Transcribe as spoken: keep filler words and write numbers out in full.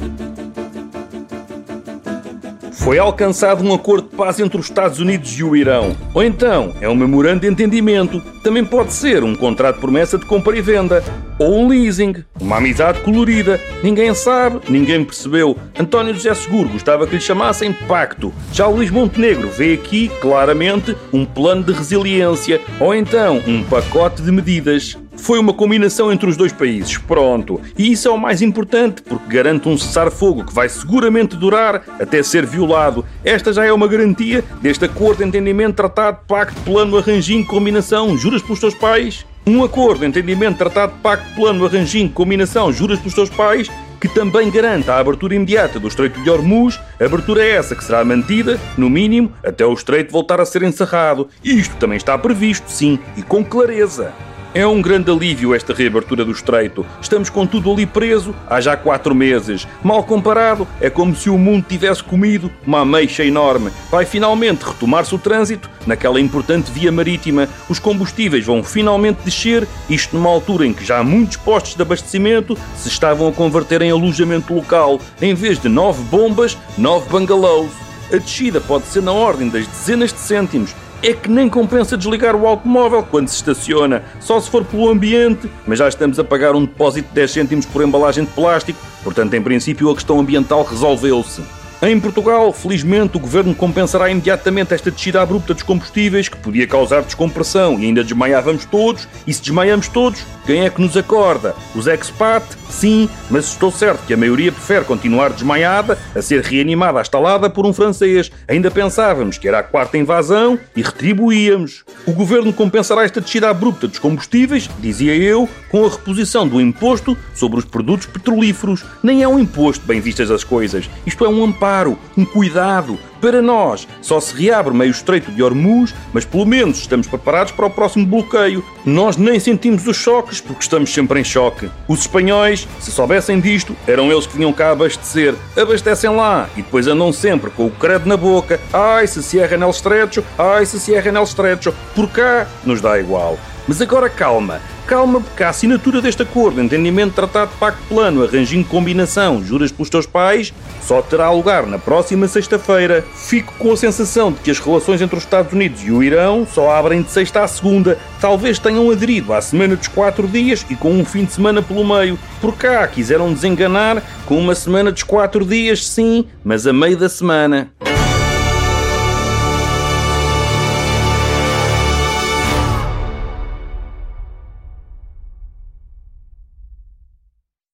Foi alcançado um acordo de paz entre os Estados Unidos e o Irão. Ou então, é um memorando de entendimento. Também pode ser um contrato de promessa de compra e venda. Ou um leasing. Uma amizade colorida. Ninguém sabe, ninguém percebeu. António José Seguro gostava que lhe chamassem pacto. Já o Luís Montenegro vê aqui, claramente, um plano de resiliência. Ou então, um pacote de medidas. Foi uma combinação entre os dois países, pronto. E isso é o mais importante, porque garante um cessar-fogo que vai seguramente durar até ser violado. Esta já é uma garantia deste acordo de entendimento, tratado, pacto, plano, arranjinho, combinação, juras pelos teus pais? Um acordo de entendimento, tratado, pacto, plano, arranjinho, combinação, juras pelos teus pais, que também garante a abertura imediata do Estreito de Hormuz, abertura essa que será mantida, no mínimo, até o Estreito voltar a ser encerrado. Isto também está previsto, sim, e com clareza. É um grande alívio esta reabertura do Estreito. Estamos com tudo ali preso há já quatro meses. Mal comparado, é como se o mundo tivesse comido uma ameixa enorme. Vai finalmente retomar-se o trânsito naquela importante via marítima. Os combustíveis vão finalmente descer, isto numa altura em que já muitos postos de abastecimento se estavam a converter em alojamento local. Em vez de nove bombas, nove bungalows. A descida pode ser na ordem das dezenas de cêntimos. É que nem compensa desligar o automóvel quando se estaciona, só se for pelo ambiente, mas já estamos a pagar um depósito de dez cêntimos por embalagem de plástico, portanto, em princípio, a questão ambiental resolveu-se. Em Portugal, felizmente, o Governo compensará imediatamente esta descida abrupta dos combustíveis, que podia causar descompressão e ainda desmaiávamos todos, e se desmaiamos todos, quem é que nos acorda? Os expat? Sim, mas estou certo que a maioria prefere continuar desmaiada a ser reanimada à estalada por um francês. Ainda pensávamos que era a quarta invasão e retribuíamos. O Governo compensará esta descida abrupta dos combustíveis, dizia eu, com a reposição do imposto sobre os produtos petrolíferos. Nem é um imposto, bem vistas as coisas. Isto é um amparo, um cuidado. Para nós, só se reabre meio Estreito de Hormuz, mas pelo menos estamos preparados para o próximo bloqueio. Nós nem sentimos os choques, porque estamos sempre em choque. Os espanhóis, se soubessem disto, eram eles que vinham cá abastecer. Abastecem lá e depois andam sempre com o credo na boca. Ai, se cierra nel estrecho, ai, se cierra nel estrecho. Por cá, nos dá igual. Mas agora calma. Calma, porque a assinatura deste acordo, entendimento, tratado, pacto, plano, arranjinho, combinação, juras pelos teus pais, só terá lugar na próxima sexta-feira. Fico com a sensação de que as relações entre os Estados Unidos e o Irão só abrem de sexta à segunda. Talvez tenham aderido à semana dos quatro dias e com um fim de semana pelo meio. Por cá quiseram desenganar com uma semana dos quatro dias, sim, mas a meio da semana.